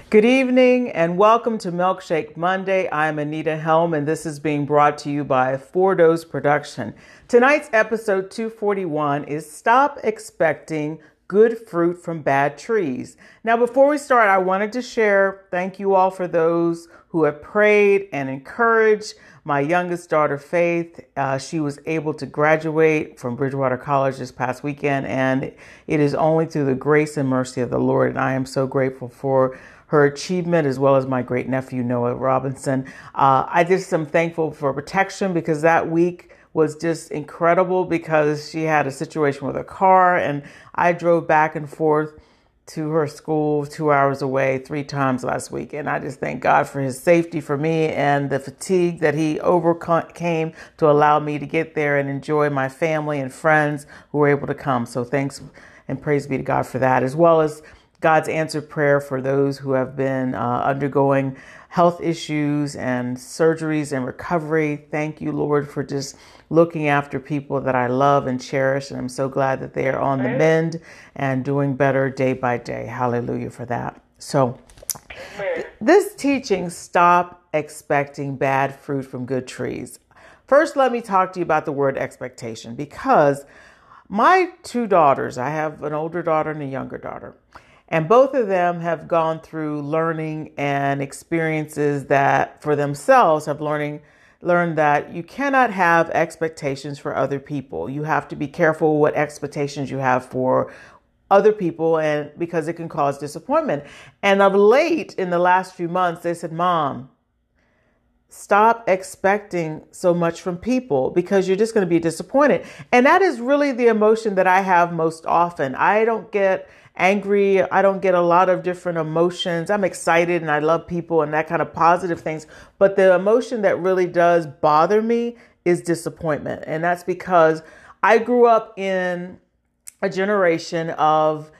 Good evening and welcome to Milkshake Monday. I'm Anita Helm and this is being brought to you by 4Dose Production. Tonight's episode 241 is Stop Expecting Good Fruit from Bad Trees. Now, before we start, I wanted to share thank you all for those who have prayed and encouraged my youngest daughter, Faith. She was able to graduate from Bridgewater College this past weekend, and it is only through the grace and mercy of the Lord. And I am so grateful for her achievement, as well as my great nephew, Noah Robinson. I just am thankful for protection because that week was just incredible because she had a situation with a car and I drove back and forth to her school 2 hours away 3 times last week. And I just thank God for his safety for me and the fatigue that he overcame to allow me to get there and enjoy my family and friends who were able to come. So thanks and praise be to God for that, as well as God's answered prayer for those who have been undergoing health issues and surgeries and recovery. Thank you, Lord, for just looking after people that I love and cherish. And I'm so glad that they are on the mend and doing better day by day. Hallelujah for that. So this teaching, stop expecting bad fruit from good trees. First, let me talk to you about the word expectation, because my 2 daughters, I have an older daughter and a younger daughter, and both of them have gone through learning and experiences that for themselves have learned that you cannot have expectations for other people. You have to be careful what expectations you have for other people, and because it can cause disappointment. And of late, in the last few months, they said, Mom, stop expecting so much from people because you're just going to be disappointed. And that is really the emotion that I have most often. I don't get angry. I don't get a lot of different emotions. I'm excited and I love people and that kind of positive things. But the emotion that really does bother me is disappointment. And that's because I grew up in a generation of,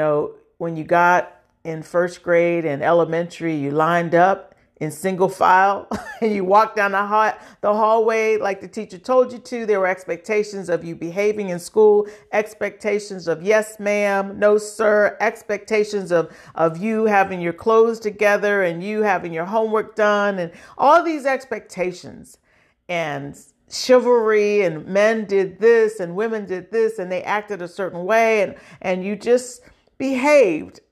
when you got in first grade and elementary, you lined up in single file and you walk down the hallway like the teacher told you to. There were expectations of you behaving in school, expectations of yes, ma'am, no, sir, expectations of you having your clothes together and you having your homework done, and all these expectations and chivalry, and men did this and women did this and they acted a certain way, and you just behaved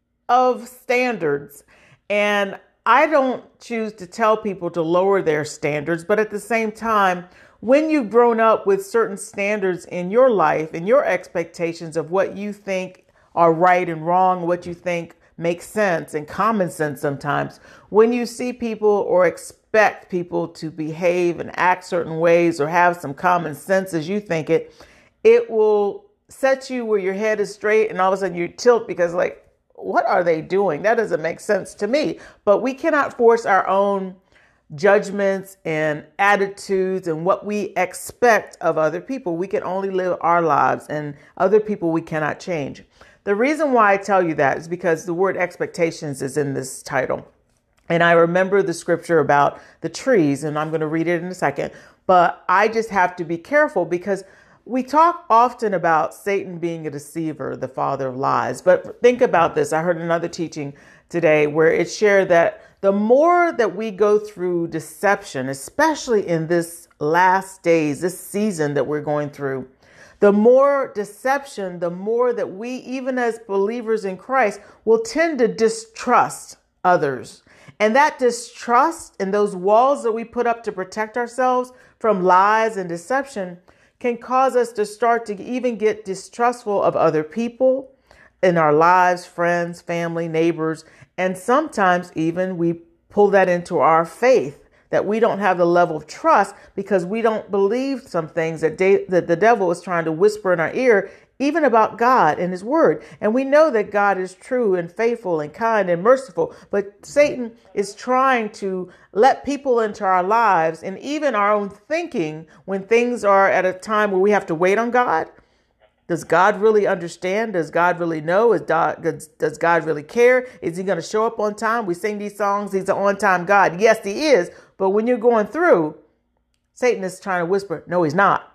of standards. And I don't choose to tell people to lower their standards, but at the same time, when you've grown up with certain standards in your life and your expectations of what you think are right and wrong, what you think makes sense and common sense sometimes, when you see people or expect people to behave and act certain ways or have some common sense as you think it will set you where your head is straight and all of a sudden you tilt because what are they doing? That doesn't make sense to me. But we cannot force our own judgments and attitudes and what we expect of other people. We can only live our lives, and other people we cannot change. The reason why I tell you that is because the word expectations is in this title. And I remember the scripture about the trees, and I'm going to read it in a second. But I just have to be careful because we talk often about Satan being a deceiver, the father of lies. But think about this. I heard another teaching today where it shared that the more that we go through deception, especially in this last days, this season that we're going through, the more deception, the more that we, even as believers in Christ, will tend to distrust others. And that distrust and those walls that we put up to protect ourselves from lies and deception can cause us to start to even get distrustful of other people in our lives, friends, family, neighbors. And sometimes even we pull that into our faith, that we don't have the level of trust because we don't believe some things that the devil is trying to whisper in our ear, even about God and his word. And we know that God is true and faithful and kind and merciful, but Satan is trying to let people into our lives and even our own thinking when things are at a time where we have to wait on God. Does God really understand? Does God really know? Does God really care? Is he going to show up on time? We sing these songs. He's an on-time God. Yes, he is. But when you're going through, Satan is trying to whisper, no, he's not.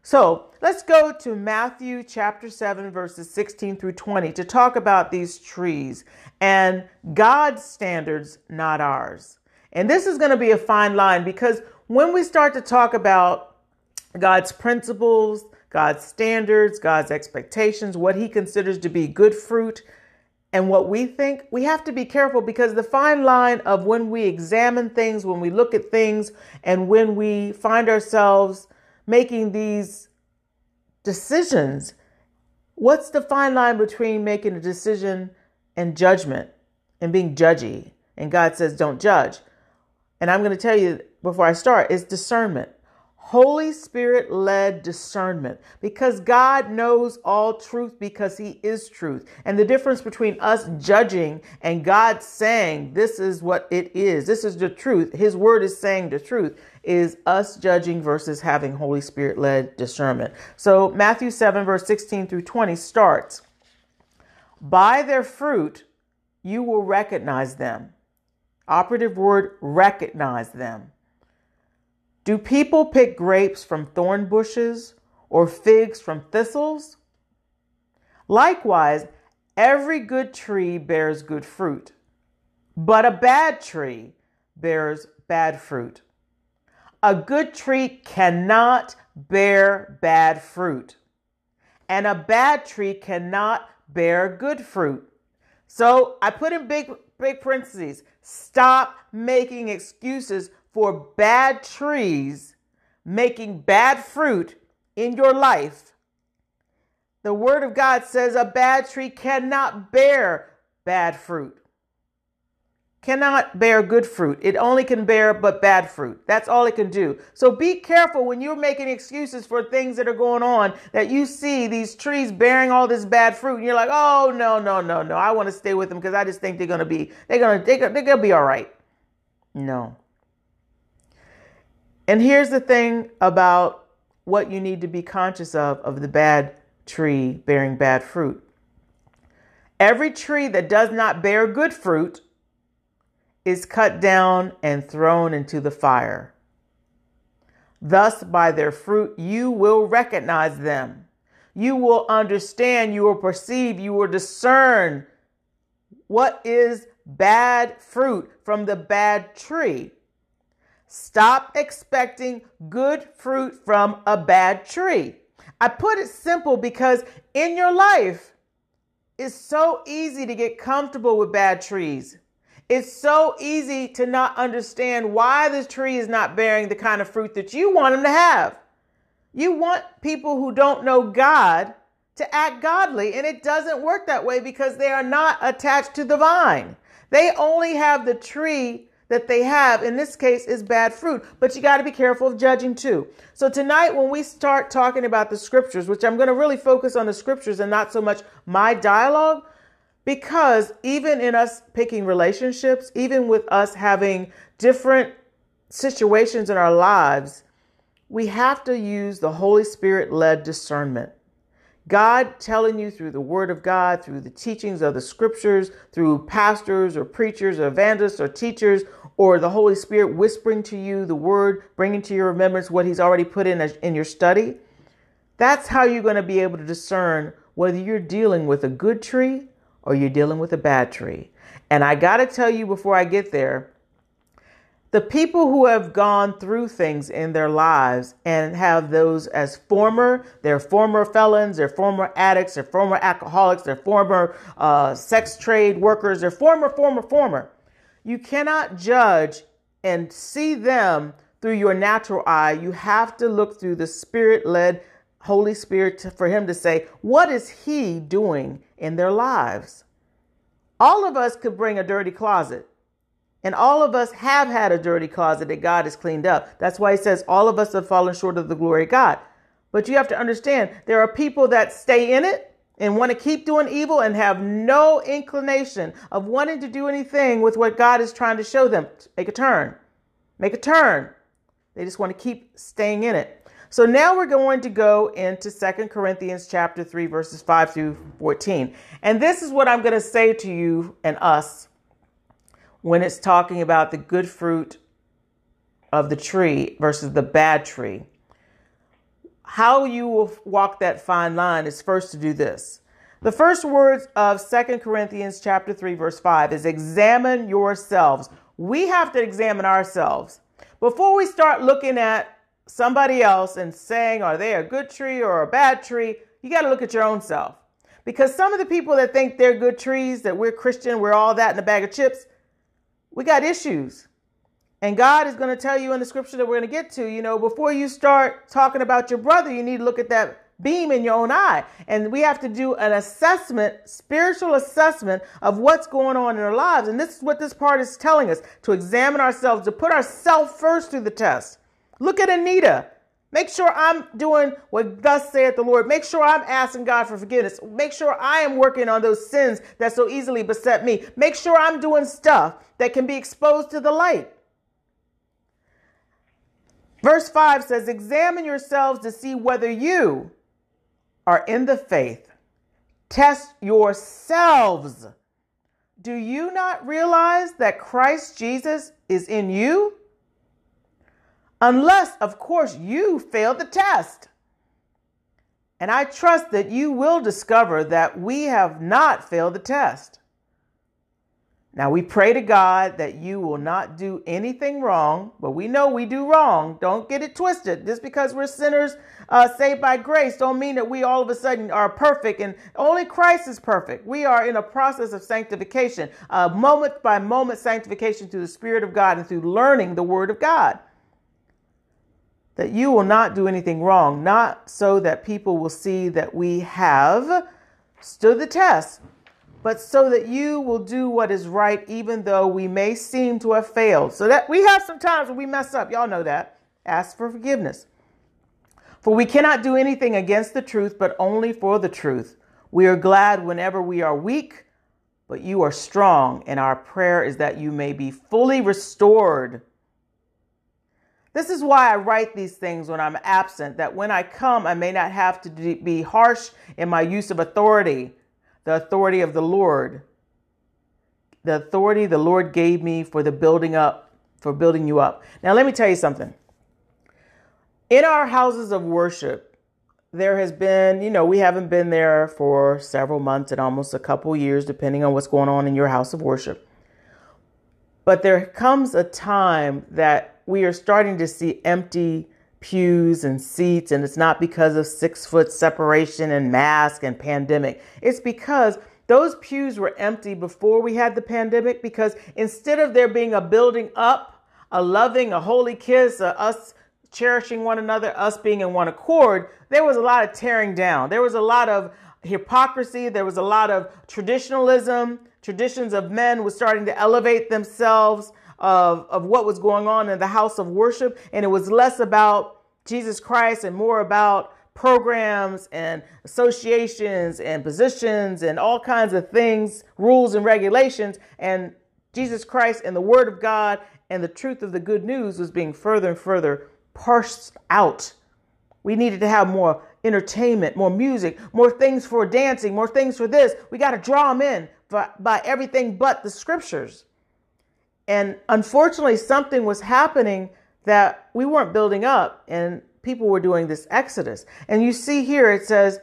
So let's go to Matthew chapter 7, verses 16 through 20 to talk about these trees and God's standards, not ours. And this is going to be a fine line, because when we start to talk about God's principles, God's standards, God's expectations, what he considers to be good fruit, and what we think, we have to be careful, because the fine line of when we examine things, when we look at things, and when we find ourselves making these decisions, what's the fine line between making a decision and judgment and being judgy? And God says, don't judge. And I'm going to tell you before I start, is discernment. Holy Spirit led discernment, because God knows all truth, because he is truth. And the difference between us judging and God saying, this is what it is, this is the truth, his word is saying the truth, is us judging versus having Holy Spirit led discernment. So Matthew 7, verse 16 through 20 starts, by their fruit, you will recognize them. Operative word, recognize them. Do people pick grapes from thorn bushes or figs from thistles? Likewise, every good tree bears good fruit, but a bad tree bears bad fruit. A good tree cannot bear bad fruit, and a bad tree cannot bear good fruit. So I put in big parentheses, stop making excuses for bad trees making bad fruit in your life. The word of God says a bad tree cannot bear bad fruit, cannot bear good fruit. It only can bear but bad fruit. That's all it can do. So be careful when you're making excuses for things that are going on, that you see these trees bearing all this bad fruit and you're like, oh, no. I want to stay with them because I just think they're going to be all right. No. And here's the thing about what you need to be conscious of the bad tree bearing bad fruit. Every tree that does not bear good fruit is cut down and thrown into the fire. Thus, by their fruit, you will recognize them. You will understand, you will perceive, you will discern what is bad fruit from the bad tree. Stop expecting good fruit from a bad tree. I put it simple because in your life, it's so easy to get comfortable with bad trees. It's so easy to not understand why this tree is not bearing the kind of fruit that you want them to have. You want people who don't know God to act godly, and it doesn't work that way because they are not attached to the vine. They only have the tree that they have, in this case, is bad fruit. But you got to be careful of judging too. So tonight, when we start talking about the scriptures, which I'm going to really focus on the scriptures and not so much my dialogue, because even in us picking relationships, even with us having different situations in our lives, we have to use the Holy Spirit-led discernment. God telling you through the word of God, through the teachings of the scriptures, through pastors or preachers or evangelists or teachers, or the Holy Spirit whispering to you the word, bringing to your remembrance what he's already put in your study. That's how you're going to be able to discern whether you're dealing with a good tree or you're dealing with a bad tree. And I got to tell you before I get there, the people who have gone through things in their lives and have those as they're former felons, they're former addicts, they're former alcoholics, they're former sex trade workers, they're former. You cannot judge and see them through your natural eye. You have to look through the Spirit-led Holy Spirit for him to say, what is he doing in their lives? All of us could bring a dirty closet. And all of us have had a dirty closet that God has cleaned up. That's why he says all of us have fallen short of the glory of God. But you have to understand, there are people that stay in it and want to keep doing evil and have no inclination of wanting to do anything with what God is trying to show them. Make a turn. They just want to keep staying in it. So now we're going to go into 2 Corinthians chapter 3, verses 5 through 14. And this is what I'm going to say to you and us when it's talking about the good fruit of the tree versus the bad tree. how you will walk that fine line is first to do this. The first words of 2 Corinthians chapter 3, verse 5 is examine yourselves. We have to examine ourselves. Before we start looking at somebody else and saying, are they a good tree or a bad tree? You got to look at your own self. Because some of the people that think they're good trees, that we're Christian, we're all that in a bag of chips, we got issues. And God is going to tell you in the scripture that we're going to get to, before you start talking about your brother, you need to look at that beam in your own eye. And we have to do an assessment, spiritual assessment of what's going on in our lives. And this is what this part is telling us, to examine ourselves, to put ourselves first through the test. Look at Anita. Make sure I'm doing what thus saith the Lord. Make sure I'm asking God for forgiveness. Make sure I am working on those sins that so easily beset me. Make sure I'm doing stuff that can be exposed to the light. Verse 5 says, examine yourselves to see whether you are in the faith. Test yourselves. Do you not realize that Christ Jesus is in you? Unless, of course, you fail the test. And I trust that you will discover that we have not failed the test. Now, we pray to God that you will not do anything wrong, but we know we do wrong. Don't get it twisted. Just because we're sinners saved by grace don't mean that we all of a sudden are perfect, and only Christ is perfect. We are in a process of sanctification, moment by moment sanctification through the Spirit of God and through learning the Word of God. That you will not do anything wrong, not so that people will see that we have stood the test, but so that you will do what is right, even though we may seem to have failed. So that we have some times when we mess up. Y'all know that. Ask for forgiveness. For we cannot do anything against the truth, but only for the truth. We are glad whenever we are weak, but you are strong. And our prayer is that you may be fully restored. This is why I write these things when I'm absent, that when I come, I may not have to be harsh in my use of authority, the authority of the Lord, the authority the Lord gave me for the building up, for building you up. Now, let me tell you something. In our houses of worship, there has been, we haven't been there for several months and almost a couple years, depending on what's going on in your house of worship. But there comes a time that we are starting to see empty pews and seats, and it's not because of 6 foot separation and mask and pandemic. It's because those pews were empty before we had the pandemic, because instead of there being a building up, a loving, a holy kiss, us cherishing one another, us being in one accord, there was a lot of tearing down. There was a lot of hypocrisy. There was a lot of traditionalism. Traditions of men were starting to elevate themselves of what was going on in the house of worship. And it was less about Jesus Christ and more about programs and associations and positions and all kinds of things, rules and regulations. And Jesus Christ and the Word of God and the truth of the good news was being further and further parsed out. We needed to have more entertainment, more music, more things for dancing, more things for this. We got to draw them in by everything but the scriptures. And unfortunately, something was happening that we weren't building up, and people were doing this exodus. And you see here, it says,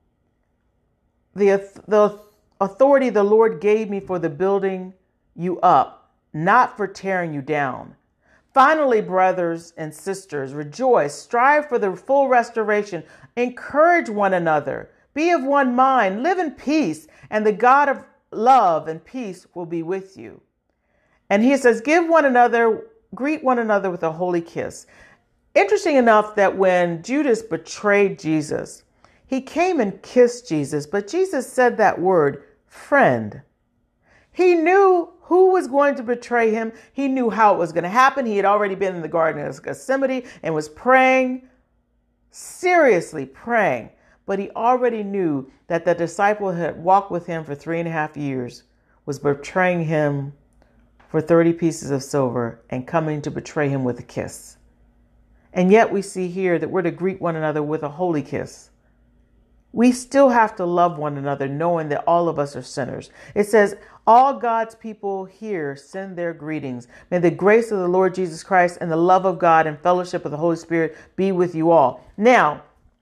the authority the Lord gave me for the building you up, not for tearing you down. Finally, brothers and sisters, rejoice, strive for the full restoration, encourage one another, be of one mind, live in peace, and the God of love and peace will be with you. And he says, greet one another with a holy kiss. Interesting enough that when Judas betrayed Jesus, he came and kissed Jesus, but Jesus said that word, friend. He knew who was going to betray him. He knew how it was going to happen. He had already been in the Garden of Gethsemane and was praying, seriously praying. But he already knew that the disciple who had walked with him for 3.5 years was betraying him for 30 pieces of silver and coming to betray him with a kiss. And yet we see here that we're to greet one another with a holy kiss. We still have to love one another, knowing that all of us are sinners. It says, all God's people here send their greetings. May the grace of the Lord Jesus Christ and the love of God and fellowship of the Holy Spirit be with you all. Now,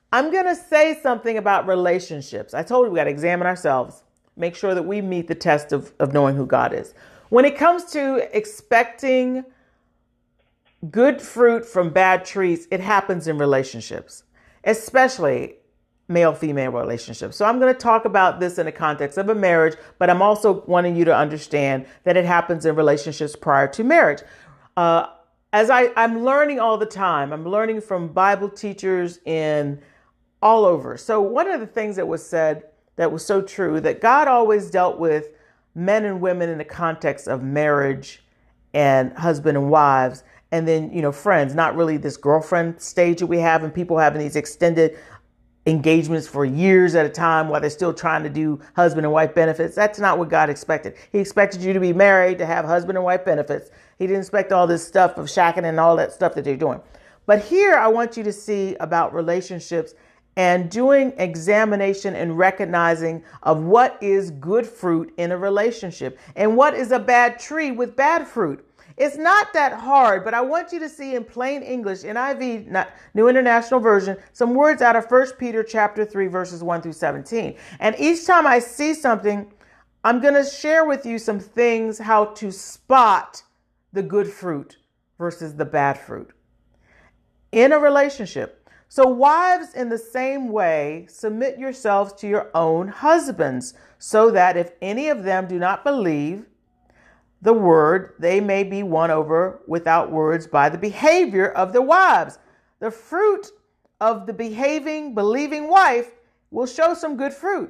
I'm going to say something about relationships. I told you we got to examine ourselves, make sure that we meet the test of knowing who God is. When it comes to expecting good fruit from bad trees, it happens in relationships, especially male-female relationships. So I'm going to talk about this in the context of a marriage, but I'm also wanting you to understand that it happens in relationships prior to marriage. As I'm learning all the time, I'm learning from Bible teachers in all over. So one of the things that was said that was so true, that God always dealt with men and women in the context of marriage and husband and wives, and then, friends, not really this girlfriend stage that we have, and people having these extended engagements for years at a time while they're still trying to do husband and wife benefits. That's not what God expected. He expected you to be married, to have husband and wife benefits. He didn't expect all this stuff of shacking and all that stuff that they're doing. But here I want you to see about relationships and doing examination and recognizing of what is good fruit in a relationship and what is a bad tree with bad fruit. It's not that hard, but I want you to see in plain English, NIV, not New International Version, some words out of 1 Peter chapter 3, verses 1 through 17. And each time I see something, I'm going to share with you some things, how to spot the good fruit versus the bad fruit in a relationship. So wives, in the same way, submit yourselves to your own husbands, so that if any of them do not believe the word, they may be won over without words by the behavior of the wives. The fruit of the behaving, believing wife will show some good fruit.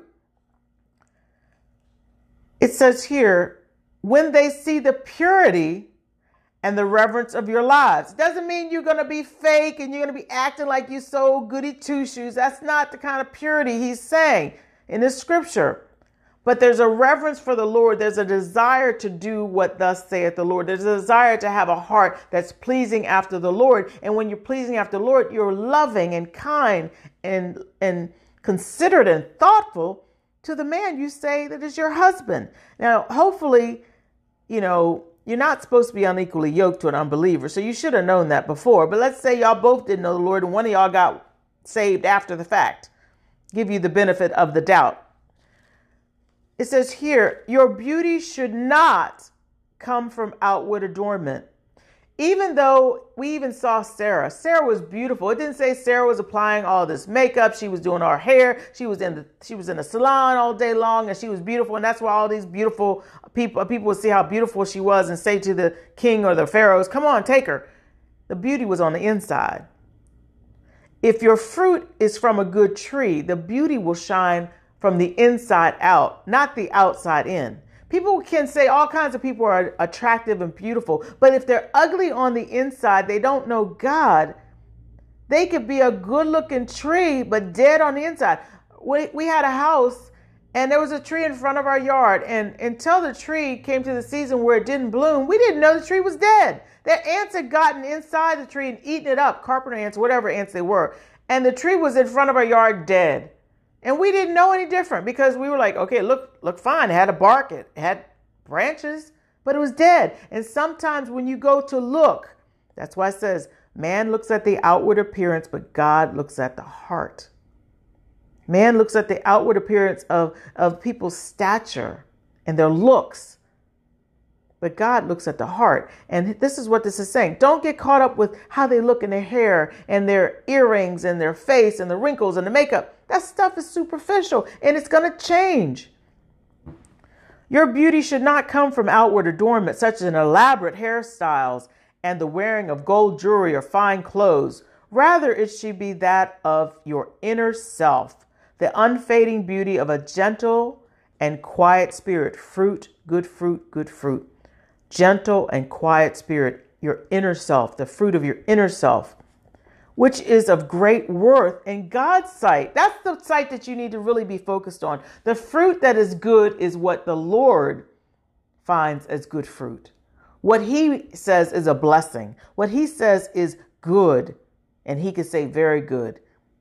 It says here, when they see the purity and the reverence of your lives. Doesn't mean you're going to be fake and you're going to be acting like you so goody two shoes. That's not the kind of purity he's saying in this scripture. But there's a reverence for the Lord. There's a desire to do what thus saith the Lord. There's a desire to have a heart that's pleasing after the Lord. And when you're pleasing after the Lord, you're loving and kind and considerate and thoughtful to the man you say that is your husband. Now, hopefully, you're not supposed to be unequally yoked to an unbeliever. So you should have known that before. But let's say y'all both didn't know the Lord and one of y'all got saved after the fact. Give you the benefit of the doubt. It says here, your beauty should not come from outward adornment. Even though we even saw Sarah. Sarah was beautiful. It didn't say Sarah was applying all this makeup. She was doing her hair. She was in the salon all day long, and she was beautiful. And that's why all these beautiful people would see how beautiful she was and say to the king or the pharaohs, come on, take her. The beauty was on the inside. If your fruit is from a good tree, the beauty will shine from the inside out, not the outside in. People can say all kinds of people are attractive and beautiful, but if they're ugly on the inside, they don't know God. They could be a good looking tree, but dead on the inside. We had a house and there was a tree in front of our yard. And until the tree came to the season where it didn't bloom, we didn't know the tree was dead. The ants had gotten inside the tree and eaten it up, carpenter ants, whatever ants they were. And the tree was in front of our yard dead. And we didn't know any different because we were like, okay, look fine. It had a bark, it had branches, but it was dead. And sometimes when you go to look, that's why it says, man looks at the outward appearance, but God looks at the heart. Man looks at the outward appearance of people's stature and their looks, but God looks at the heart. And this is what this is saying. Don't get caught up with how they look in their hair and their earrings and their face and the wrinkles and the makeup. That stuff is superficial and it's going to change. Your beauty should not come from outward adornment, such as an elaborate hairstyles and the wearing of gold jewelry or fine clothes. Rather, it should be that of your inner self, the unfading beauty of a gentle and quiet spirit. Fruit, good fruit, good fruit. Gentle and quiet spirit, your inner self, the fruit of your inner self, which is of great worth in God's sight. That's the sight that you need to really be focused on. The fruit that is good is what the Lord finds as good fruit. What he says is a blessing. What he says is good, and he could say very good.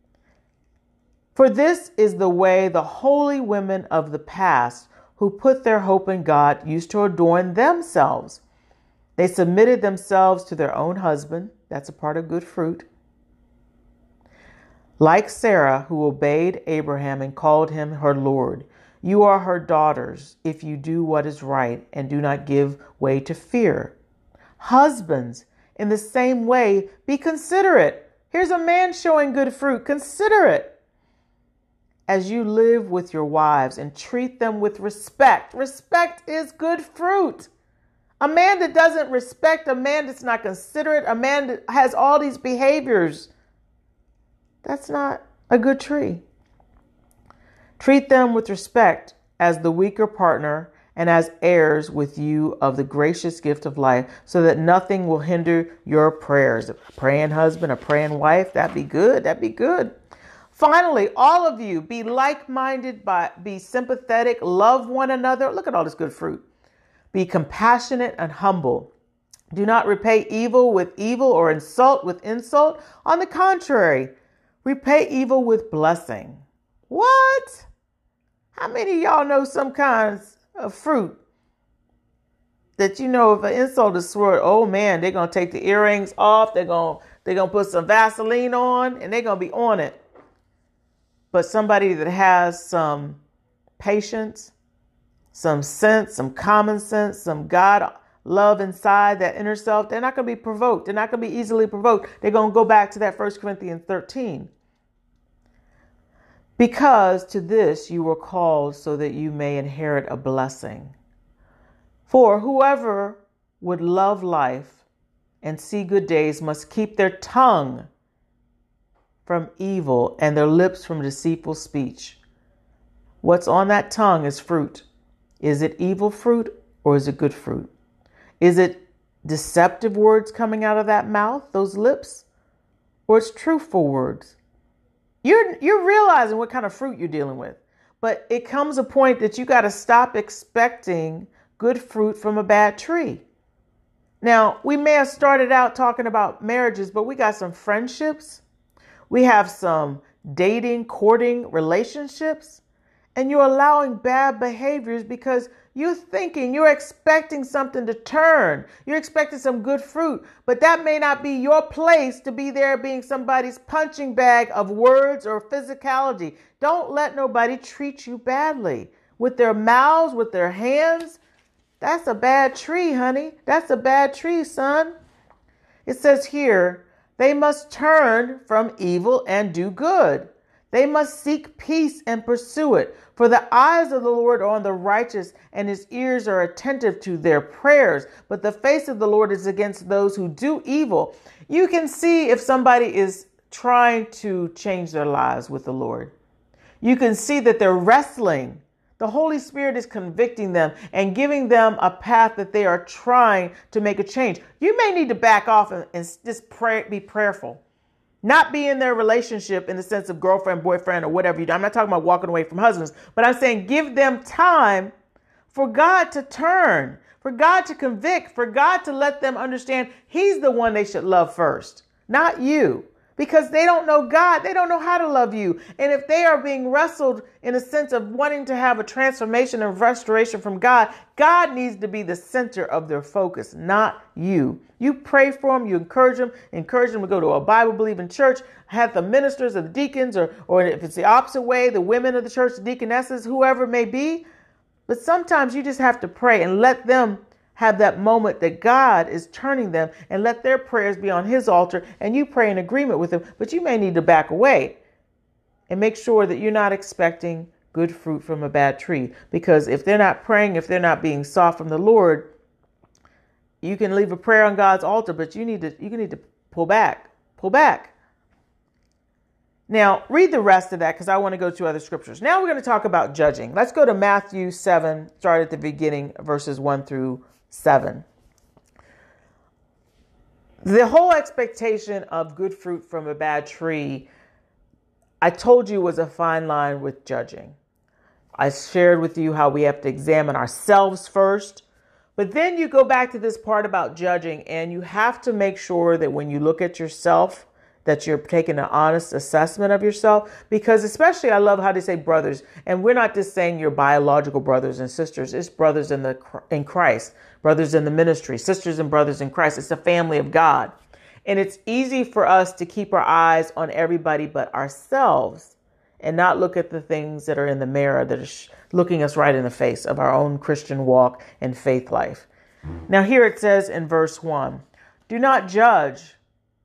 For this is the way the holy women of the past who put their hope in God used to adorn themselves. They submitted themselves to their own husband. That's a part of good fruit. like Sarah, who obeyed Abraham and called him her Lord. You are her daughters if you do what is right and do not give way to fear. Husbands, in the same way, be considerate. Here's a man showing good fruit. Consider it. As you live with your wives and treat them with respect. Respect is good fruit. A man that doesn't respect, a man that's not considerate, a man that has all these behaviors, that's not a good tree. Treat them with respect as the weaker partner and as heirs with you of the gracious gift of life, so that nothing will hinder your prayers. A praying husband, a praying wife, that'd be good. That'd be good. Finally, all of you be like-minded, be sympathetic, love one another. Look at all this good fruit. Be compassionate and humble. Do not repay evil with evil or insult with insult. On the contrary, repay evil with blessing. What? How many of y'all know some kinds of fruit that you know if an insult is sword, oh man, they're going to take the earrings off. They're going to put some Vaseline on and they're going to be on it. But somebody that has some patience, some sense, some common sense, some God love inside that inner self, they're not going to be provoked. They're not going to be easily provoked. They're going to go back to that 1 Corinthians 13. Because to this you were called so that you may inherit a blessing. For whoever would love life and see good days must keep their tongue from evil and their lips from deceitful speech. What's on that tongue is fruit. Is it evil fruit or is it good fruit? Is it deceptive words coming out of that mouth, those lips, or it's truthful words? You're realizing what kind of fruit you're dealing with. But it comes a point that you got to stop expecting good fruit from a bad tree. Now, we may have started out talking about marriages, but we got some friendships. We have some dating, courting relationships. And you're allowing bad behaviors because you're expecting something to turn. You're expecting some good fruit, but that may not be your place to be there being somebody's punching bag of words or physicality. Don't let nobody treat you badly with their mouths, with their hands. That's a bad tree, honey. That's a bad tree, son. It says here, they must turn from evil and do good. They must seek peace and pursue it. For the eyes of the Lord are on the righteous, and his ears are attentive to their prayers. But the face of the Lord is against those who do evil. You can see if somebody is trying to change their lives with the Lord. You can see that they're wrestling. The Holy Spirit is convicting them and giving them a path that they are trying to make a change. You may need to back off and just be prayerful. Not be in their relationship in the sense of girlfriend, boyfriend, or whatever you do. I'm not talking about walking away from husbands, but I'm saying give them time for God to turn, for God to convict, for God to let them understand he's the one they should love first, not you. Because they don't know God. They don't know how to love you. And if they are being wrestled in a sense of wanting to have a transformation and restoration from God, God needs to be the center of their focus, not you. You pray for them. You encourage them to go to a Bible-believing church, have the ministers or the deacons, or if it's the opposite way, the women of the church, the deaconesses, whoever it may be. But sometimes you just have to pray and let them have that moment that God is turning them, and let their prayers be on his altar and you pray in agreement with them. But you may need to back away and make sure that you're not expecting good fruit from a bad tree, because if they're not praying, if they're not being sought from the Lord, you can leave a prayer on God's altar, but you need to pull back. Now, read the rest of that because I want to go to other scriptures. Now we're going to talk about judging. Let's go to Matthew 7, start at the beginning, verses 1 through 7. The whole expectation of good fruit from a bad tree, I told you, was a fine line with judging. I shared with you how we have to examine ourselves first. But then you go back to this part about judging, and you have to make sure that when you look at yourself, that you're taking an honest assessment of yourself. Because especially, I love how they say brothers, and we're not just saying your biological brothers and sisters. It's brothers in Christ, brothers in the ministry, sisters and brothers in Christ. It's the family of God. And it's easy for us to keep our eyes on everybody but ourselves and not look at the things that are in the mirror that are looking us right in the face of our own Christian walk and faith life. Now here it says in verse 1, do not judge,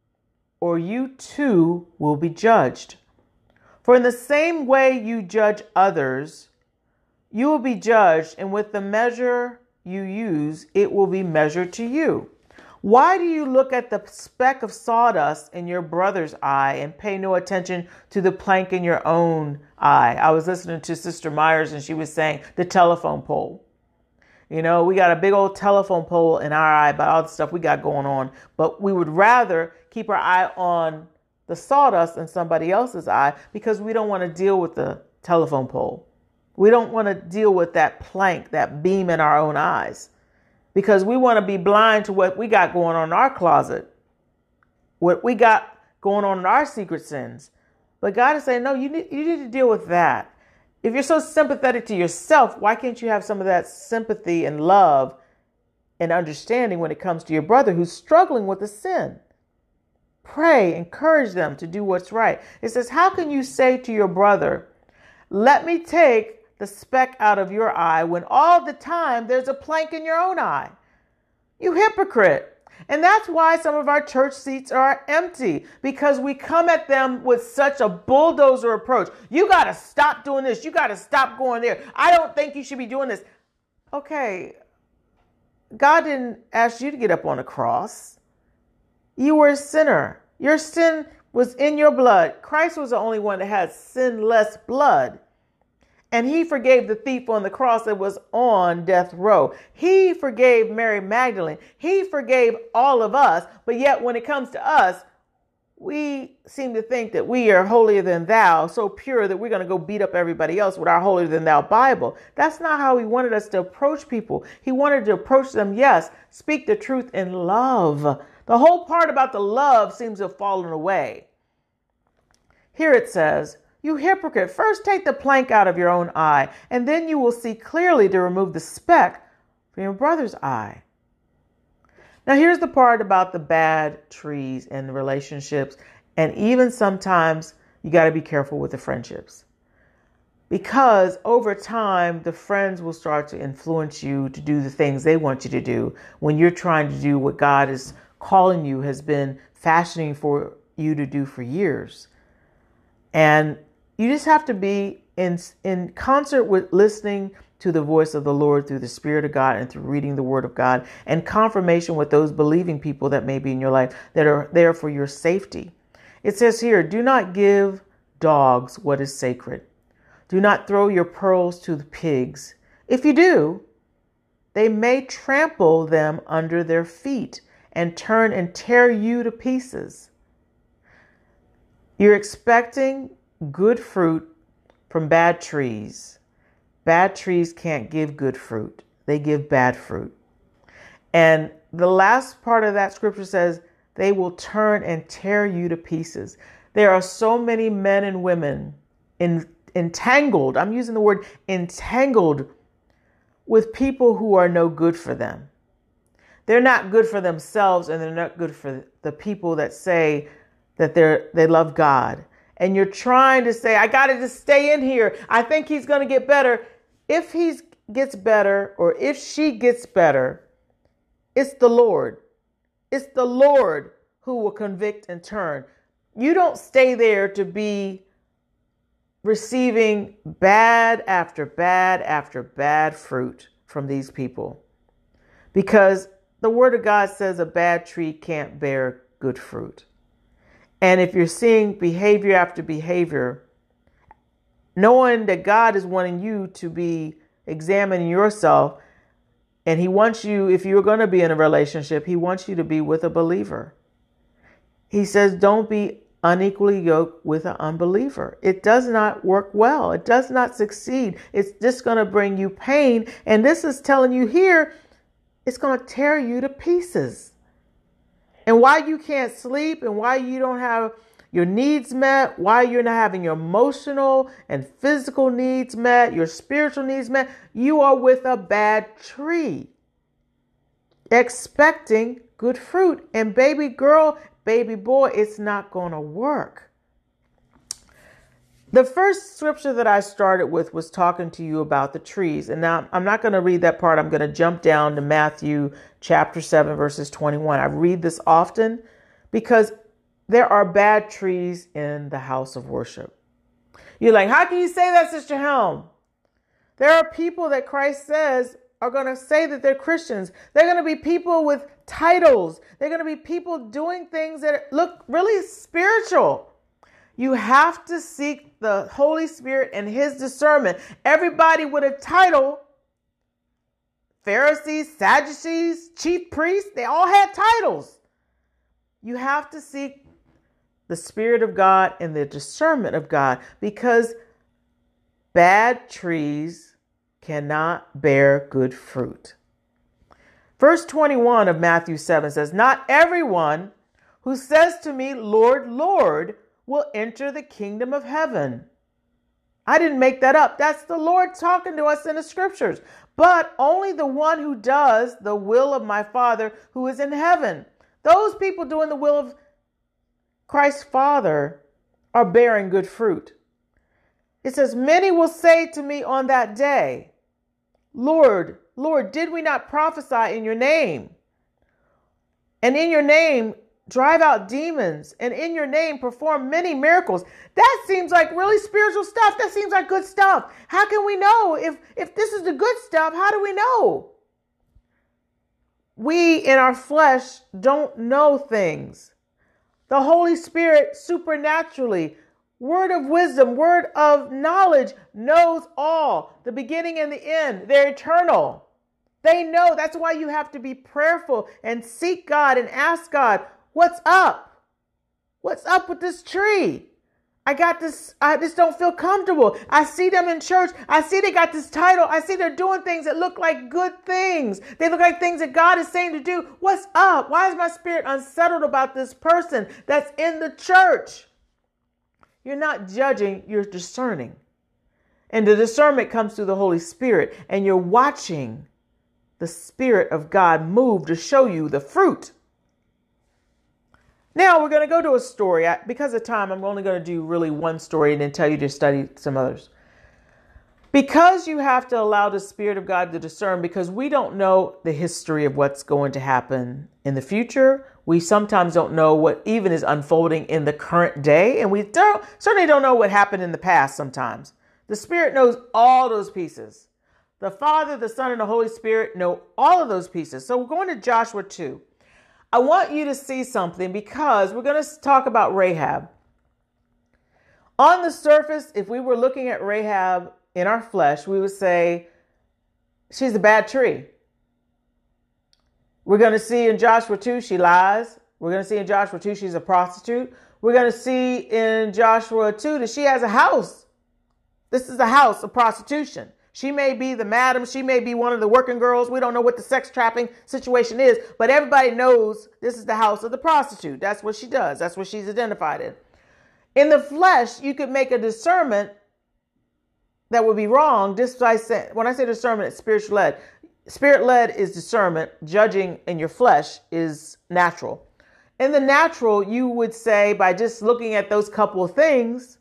or you too will be judged. For in the same way you judge others, you will be judged, and with the measure you use, it will be measured to you. Why do you look at the speck of sawdust in your brother's eye and pay no attention to the plank in your own eye? I was listening to Sister Myers, and she was saying the telephone pole. You know, we got a big old telephone pole in our eye about all the stuff we got going on, but we would rather keep our eye on the sawdust in somebody else's eye because we don't want to deal with the telephone pole. We don't want to deal with that plank, that beam in our own eyes, because we want to be blind to what we got going on in our closet, what we got going on in our secret sins. But God is saying, no, you need to deal with that. If you're so sympathetic to yourself, why can't you have some of that sympathy and love and understanding when it comes to your brother who's struggling with a sin? Pray, encourage them to do what's right. It says, how can you say to your brother, let me take the speck out of your eye when all the time there's a plank in your own eye? You hypocrite. And that's why some of our church seats are empty, because we come at them with such a bulldozer approach. You got to stop doing this. You got to stop going there. I don't think you should be doing this. Okay. God didn't ask you to get up on a cross. You were a sinner. Your sin was in your blood. Christ was the only one that had sinless blood. And he forgave the thief on the cross that was on death row. He forgave Mary Magdalene. He forgave all of us. But yet when it comes to us, we seem to think that we are holier than thou, so pure that we're going to go beat up everybody else with our holier than thou Bible. That's not how he wanted us to approach people. He wanted to approach them, yes, speak the truth in love. The whole part about the love seems to have fallen away. Here it says, you hypocrite, first take the plank out of your own eye, and then you will see clearly to remove the speck from your brother's eye. Now, here's the part about the bad trees and the relationships, and even sometimes you got to be careful with the friendships. Because over time, the friends will start to influence you to do the things they want you to do when you're trying to do what God is calling you, has been fashioning for you to do for years. And you just have to be in concert with listening to the voice of the Lord through the Spirit of God and through reading the Word of God, and confirmation with those believing people that may be in your life that are there for your safety. It says here, do not give dogs what is sacred. Do not throw your pearls to the pigs. If you do, they may trample them under their feet and turn and tear you to pieces. You're expecting good fruit from bad trees. Bad trees can't give good fruit. They give bad fruit. And the last part of that scripture says, they will turn and tear you to pieces. There are so many men and women entangled. I'm using the word entangled with people who are no good for them. They're not good for themselves, and they're not good for the people that say that they love God. And you're trying to say, I got to just stay in here. I think he's going to get better. If he gets better, or if she gets better, it's the Lord. It's the Lord who will convict and turn. You don't stay there to be receiving bad after bad after bad fruit from these people. Because the Word of God says a bad tree can't bear good fruit. And if you're seeing behavior after behavior, knowing that God is wanting you to be examining yourself, and he wants you, if you're going to be in a relationship, he wants you to be with a believer. He says, don't be unequally yoked with an unbeliever. It does not work well. It does not succeed. It's just going to bring you pain. And this is telling you here, it's going to tear you to pieces. And why you can't sleep, and why you don't have your needs met, why you're not having your emotional and physical needs met, your spiritual needs met, you are with a bad tree, expecting good fruit. And baby girl, baby boy, it's not going to work. The first scripture that I started with was talking to you about the trees. And now I'm not going to read that part. I'm going to jump down to Matthew chapter 7, verses 21. I read this often because there are bad trees in the house of worship. You're like, how can you say that, Sister Helm? There are people that Christ says are going to say that they're Christians. They're going to be people with titles. They're going to be people doing things that look really spiritual. You have to seek the Holy Spirit and his discernment. Everybody with a title, Pharisees, Sadducees, chief priests, they all had titles. You have to seek the Spirit of God and the discernment of God, because bad trees cannot bear good fruit. Verse 21 of Matthew 7 says, not everyone who says to me, Lord, Lord, will enter the kingdom of heaven. I didn't make that up. That's the Lord talking to us in the scriptures. But only the one who does the will of my Father who is in heaven. Those people doing the will of Christ's Father are bearing good fruit. It says, many will say to me on that day, Lord, Lord, did we not prophesy in your name? And in your name drive out demons, and in your name perform many miracles. That seems like really spiritual stuff. That seems like good stuff. How can we know if this is the good stuff? How do we know? We in our flesh don't know things. The Holy Spirit supernaturally, word of wisdom, word of knowledge, knows all, the beginning and the end. They're eternal. They know. That's why you have to be prayerful and seek God and ask God, what's up? What's up with this tree? I just don't feel comfortable. I see them in church. I see they got this title. I see they're doing things that look like good things. They look like things that God is saying to do. What's up? Why is my spirit unsettled about this person that's in the church? You're not judging, you're discerning. And the discernment comes through the Holy Spirit, and you're watching the Spirit of God move to show you the fruit. Now we're going to go to a story. Because of time, I'm only going to do really one story and then tell you to study some others. Because you have to allow the Spirit of God to discern, because we don't know the history of what's going to happen in the future. We sometimes don't know what even is unfolding in the current day. And we certainly don't know what happened in the past sometimes. The Spirit knows all those pieces. The Father, the Son, and the Holy Spirit know all of those pieces. So we're going to Joshua 2. I want you to see something, because we're going to talk about Rahab. On the surface, if we were looking at Rahab in our flesh, we would say she's a bad tree. We're going to see in Joshua 2, she lies. We're going to see in Joshua 2, she's a prostitute. We're going to see in Joshua 2 that she has a house. This is a house of prostitution. She may be the madam. She may be one of the working girls. We don't know what the sex trapping situation is, but everybody knows this is the house of the prostitute. That's what she does. That's what she's identified in. In the flesh, you could make a discernment that would be wrong. Just by saying, when I say discernment, it's spiritual led. Spirit led is discernment. Judging in your flesh is natural. In the natural, you would say, by just looking at those couple of things,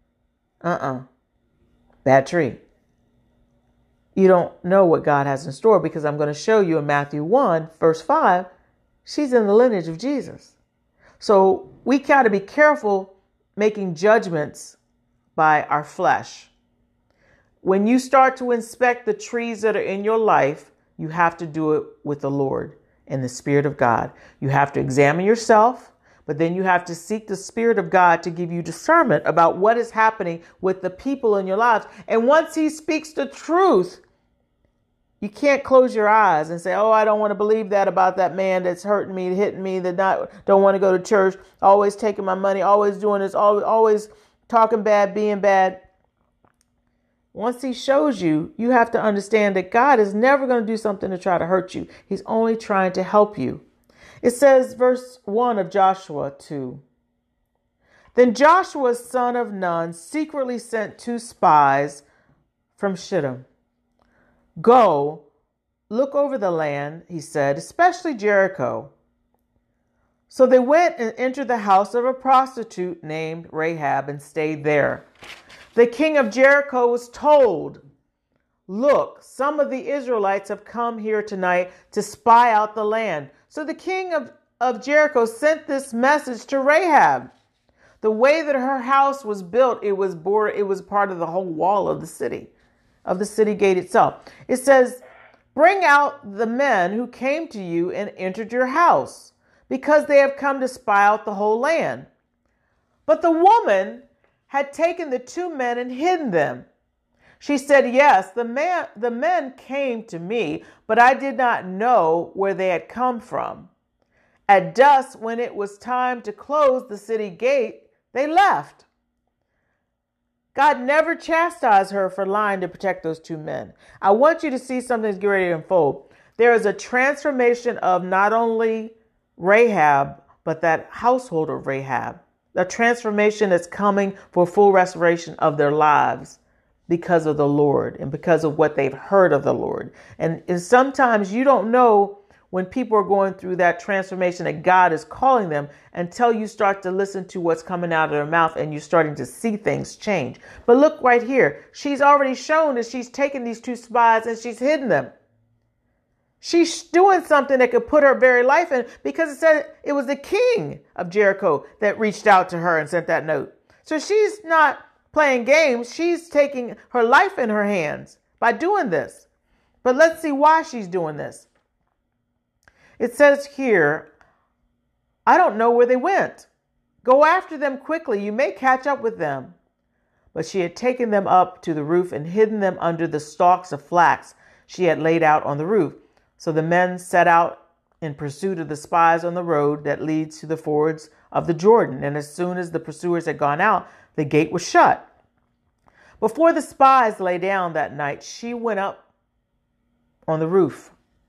bad tree. You don't know what God has in store, because I'm going to show you in Matthew 1, verse 5, she's in the lineage of Jesus. So we got to be careful making judgments by our flesh. When you start to inspect the trees that are in your life, you have to do it with the Lord and the Spirit of God. You have to examine yourself, but then you have to seek the Spirit of God to give you discernment about what is happening with the people in your lives. And once he speaks the truth, you can't close your eyes and say, oh, I don't want to believe that about that man that's hurting me, hitting me, don't want to go to church, always taking my money, always doing this, always talking bad, being bad. Once he shows you, you have to understand that God is never going to do something to try to hurt you. He's only trying to help you. It says, verse 1 of Joshua 2. Then Joshua, son of Nun, secretly sent 2 spies from Shittim. Go, look over the land, he said, especially Jericho. So they went and entered the house of a prostitute named Rahab and stayed there. The king of Jericho was told, "Look, some of the Israelites have come here tonight to spy out the land." So the king of Jericho sent this message to Rahab. The way that her house was built, it was part of the whole wall of the city gate itself. It says, "Bring out the men who came to you and entered your house, because they have come to spy out the whole land." But the woman had taken the two men and hidden them. She said, "Yes, the men came to me, but I did not know where they had come from. At dusk, when it was time to close the city gate, they left." God never chastised her for lying to protect those two men. I want you to see something that's getting ready to unfold. There is a transformation of not only Rahab, but that household of Rahab. The transformation that's coming for full restoration of their lives because of the Lord and because of what they've heard of the Lord. And sometimes you don't know when people are going through that transformation that God is calling them until you start to listen to what's coming out of their mouth and you're starting to see things change. But look right here. She's already shown that she's taken these two spies and she's hidden them. She's doing something that could put her very life in, because it said it was the king of Jericho that reached out to her and sent that note. So she's not playing games. She's taking her life in her hands by doing this. But let's see why she's doing this. It says here, "I don't know where they went. Go after them quickly. You may catch up with them." But she had taken them up to the roof and hidden them under the stalks of flax she had laid out on the roof. So the men set out in pursuit of the spies on the road that leads to the fords of the Jordan. And as soon as the pursuers had gone out, the gate was shut. Before the spies lay down that night, she went up on the roof.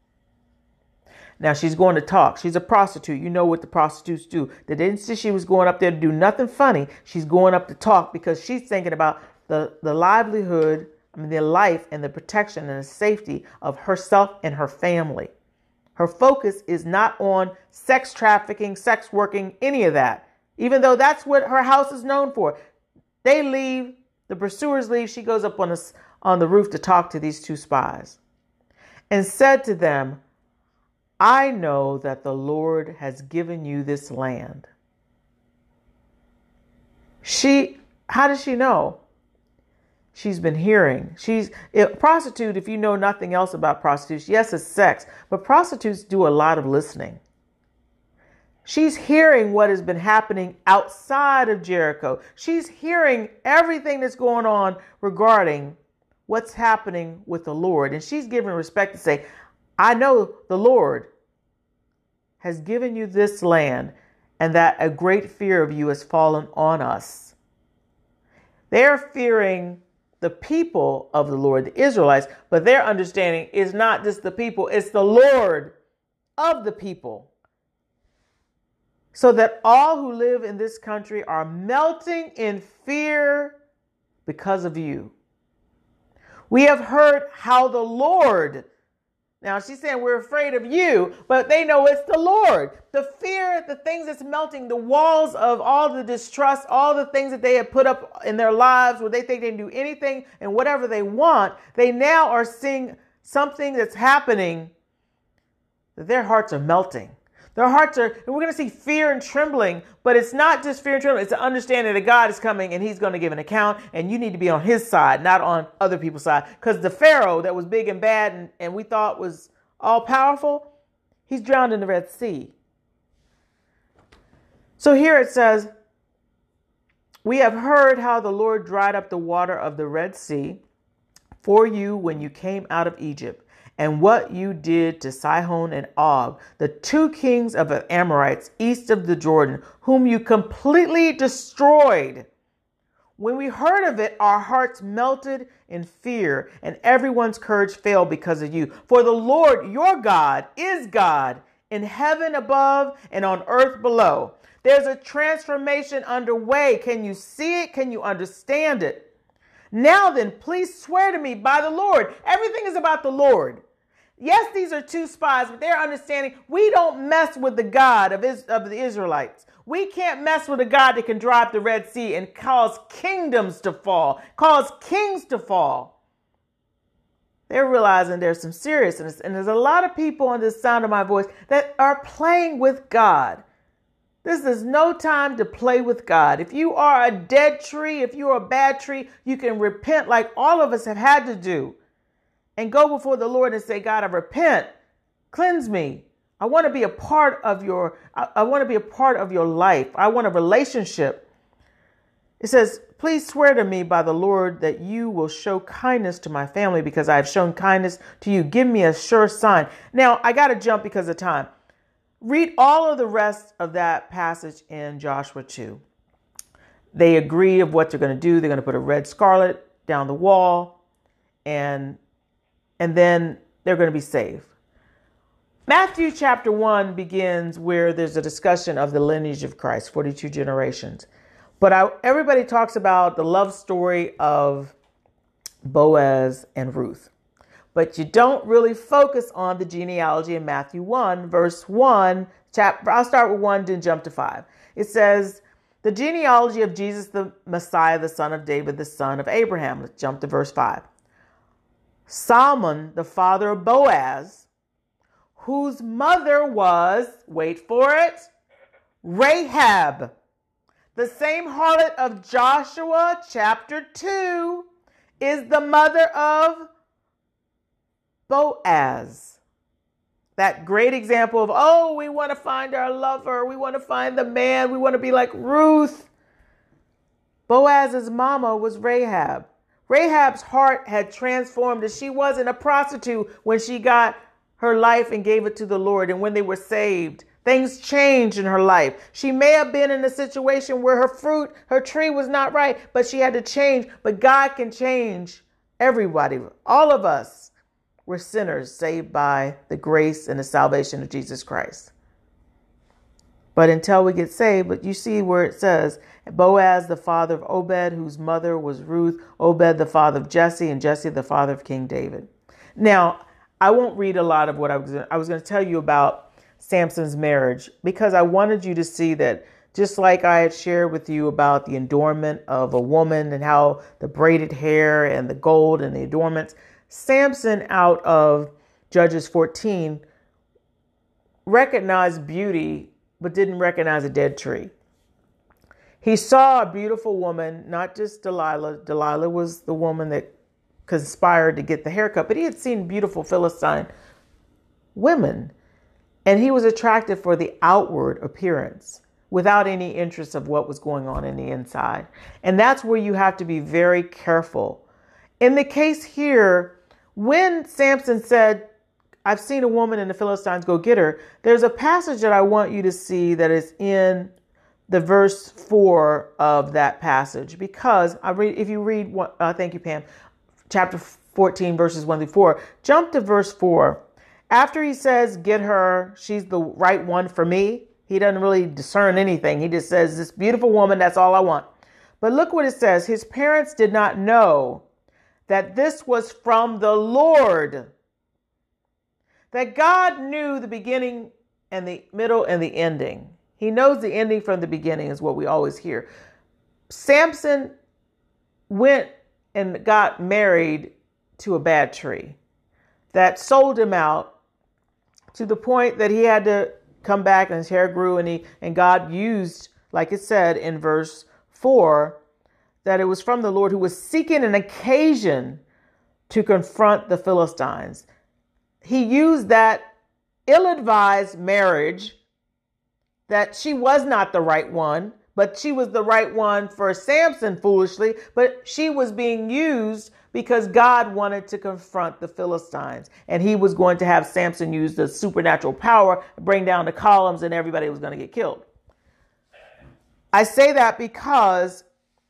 Now she's going to talk. She's a prostitute. You know what the prostitutes do. They didn't say she was going up there to do nothing funny. She's going up to talk because she's thinking about the livelihood, their life and the protection and the safety of herself and her family. Her focus is not on sex trafficking, sex working, any of that, even though that's what her house is known for. They leave, the pursuers leave. She goes up on the roof to talk to these two spies and said to them, "I know that the Lord has given you this land." How does she know? She's been hearing. She's a prostitute. If you know nothing else about prostitutes, yes, it's sex, but prostitutes do a lot of listening. She's hearing what has been happening outside of Jericho. She's hearing everything that's going on regarding what's happening with the Lord. And she's giving respect to say, "I know the Lord has given you this land and that a great fear of you has fallen on us." They're fearing the people of the Lord, the Israelites, but their understanding is not just the people, it's the Lord of the people. So that all who live in this country are melting in fear because of you. We have heard how the Lord, now she's saying we're afraid of you, but they know it's the Lord. The fear, the things that's melting, the walls of all the distrust, all the things that they have put up in their lives where they think they can do anything and whatever they want, they now are seeing something that's happening, that their hearts are melting. Their hearts are, and we're going to see fear and trembling, but it's not just fear and trembling. It's an understanding that God is coming and he's going to give an account, and you need to be on his side, not on other people's side. Because the Pharaoh that was big and bad and we thought was all powerful, he's drowned in the Red Sea. So here it says, "We have heard how the Lord dried up the water of the Red Sea for you when you came out of Egypt, and what you did to Sihon and Og, the two kings of the Amorites east of the Jordan, whom you completely destroyed. When we heard of it, our hearts melted in fear, and everyone's courage failed because of you. For the Lord your God is God in heaven above and on earth below." There's a transformation underway. Can you see it? Can you understand it? "Now then, please swear to me by the Lord." Everything is about the Lord. Yes, these are two spies, but they're understanding we don't mess with the God of the Israelites. We can't mess with a God that can dry up the Red Sea and cause kingdoms to fall, cause kings to fall. They're realizing there's some seriousness. And there's a lot of people on this sound of my voice that are playing with God. This is no time to play with God. If you are a dead tree, if you're a bad tree, you can repent like all of us have had to do and go before the Lord and say, God, I repent. Cleanse me. I want to be a part of your life. I want a relationship. It says, please swear to me by the Lord that you will show kindness to my family because I have shown kindness to you. Give me a sure sign. Now, I got to jump because of time. Read all of the rest of that passage in Joshua 2. They agree of what they're going to do. They're going to put a red scarlet down the wall and then they're going to be saved. Matthew chapter 1 begins where there's a discussion of the lineage of Christ, 42 generations. But everybody talks about the love story of Boaz and Ruth. But you don't really focus on the genealogy in Matthew 1, verse 1. I'll start with 1, then jump to 5. It says, the genealogy of Jesus, the Messiah, the son of David, the son of Abraham. Let's jump to verse 5. Salmon, the father of Boaz, whose mother was, wait for it, Rahab, the same harlot of Joshua chapter 2, is the mother of Boaz. That great example of, we want to find our lover. We want to find the man. We want to be like Ruth. Boaz's mama was Rahab. Rahab's heart had transformed, and she wasn't a prostitute when she got her life and gave it to the Lord. And when they were saved, things changed in her life. She may have been in a situation where her tree was not right, but she had to change. But God can change everybody. All of us were sinners saved by the grace and the salvation of Jesus Christ. But until we get saved, but you see where it says, Boaz, the father of Obed, whose mother was Ruth, Obed, the father of Jesse, and Jesse, the father of King David. Now, I won't read a lot of what I was going to tell you about Samson's marriage, because I wanted you to see that just like I had shared with you about the adornment of a woman and how the braided hair and the gold and the adornments, Samson out of Judges 14 recognized beauty, but didn't recognize a dead tree. He saw a beautiful woman, not just Delilah. Delilah was the woman that conspired to get the haircut, but he had seen beautiful Philistine women, and he was attracted for the outward appearance without any interest of what was going on in the inside. And that's where you have to be very careful. In the case here, when Samson said, I've seen a woman and the Philistines, go get her, there's a passage that I want you to see that is in the verse 4 of that passage, because if you read, thank you, Pam, chapter 14, verses 1 through 4, jump to verse 4. After he says, get her, she's the right one for me, he doesn't really discern anything. He just says, this beautiful woman, that's all I want. But look what it says. His parents did not know that this was from the Lord. That God knew the beginning and the middle and the ending. He knows the ending from the beginning is what we always hear. Samson went and got married to a bad tree that sold him out to the point that he had to come back and his hair grew, and God used, like it said in verse 4, that it was from the Lord, who was seeking an occasion to confront the Philistines. He used that ill-advised marriage, that she was not the right one, but she was the right one for Samson foolishly, but she was being used because God wanted to confront the Philistines, and he was going to have Samson use the supernatural power, bring down the columns, and everybody was going to get killed. I say that because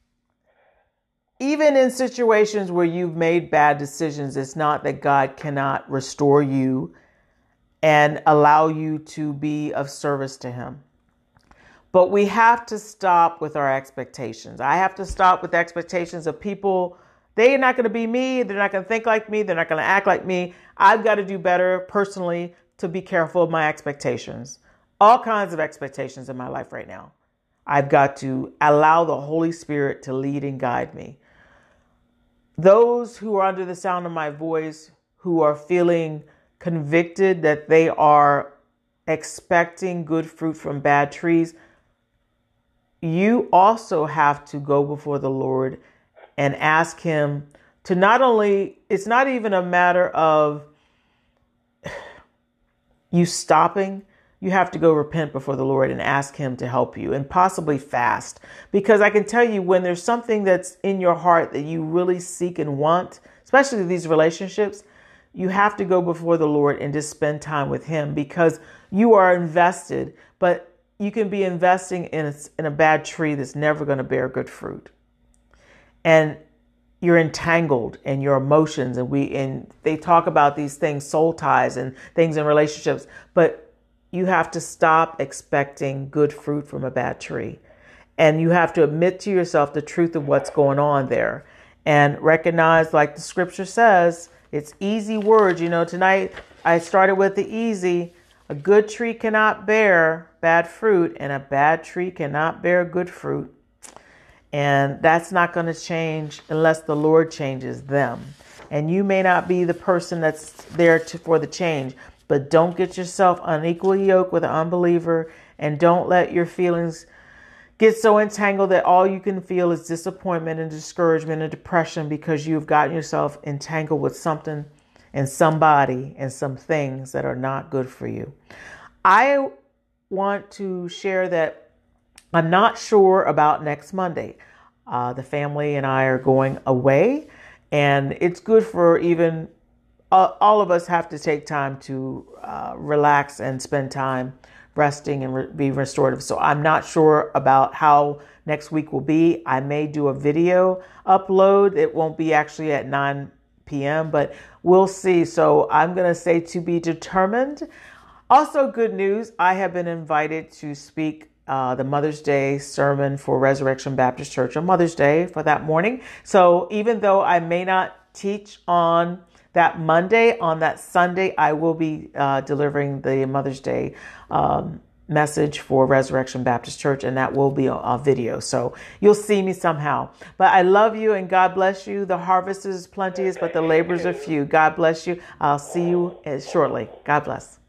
even in situations where you've made bad decisions, it's not that God cannot restore you and allow you to be of service to him. But we have to stop with our expectations. I have to stop with expectations of people They're not going to be me. They're not going to think like me. They're not going to act like me. I've got to do better personally to be careful of my expectations. All kinds of expectations in my life right now. I've got to allow the Holy Spirit to lead and guide me. Those who are under the sound of my voice, who are feeling convicted that they are expecting good fruit from bad trees, you also have to go before the Lord and ask him to not only, it's not even a matter of you stopping. You have to go repent before the Lord and ask him to help you, and possibly fast. Because I can tell you, when there's something that's in your heart that you really seek and want, especially these relationships, you have to go before the Lord and just spend time with him, because you are invested, but you can be investing in a bad tree that's never going to bear good fruit. And you're entangled in your emotions, and they talk about these things, soul ties and things in relationships, but you have to stop expecting good fruit from a bad tree. And you have to admit to yourself the truth of what's going on there and recognize, like the scripture says, it's easy words. Tonight I started with the easy. A good tree cannot bear bad fruit, and a bad tree cannot bear good fruit. And that's not going to change unless the Lord changes them. And you may not be the person that's there for the change, but don't get yourself unequally yoked with an unbeliever, and don't let your feelings get so entangled that all you can feel is disappointment and discouragement and depression because you've gotten yourself entangled with something and somebody and some things that are not good for you. I want to share that I'm not sure about next Monday. The family and I are going away, and it's good for even all of us have to take time to relax and spend time resting and be restorative. So I'm not sure about how next week will be. I may do a video upload. It won't be actually at 9 p.m., but we'll see. So I'm going to say to be determined. Also, good news. I have been invited to speak the Mother's Day sermon for Resurrection Baptist Church on Mother's Day for that morning. So even though I may not teach on that Monday, on that Sunday, I will be delivering the Mother's Day message for Resurrection Baptist Church, and that will be a video. So you'll see me somehow. But I love you, and God bless you. The harvest is plenteous, but the laborers are few. God bless you. I'll see you shortly. God bless.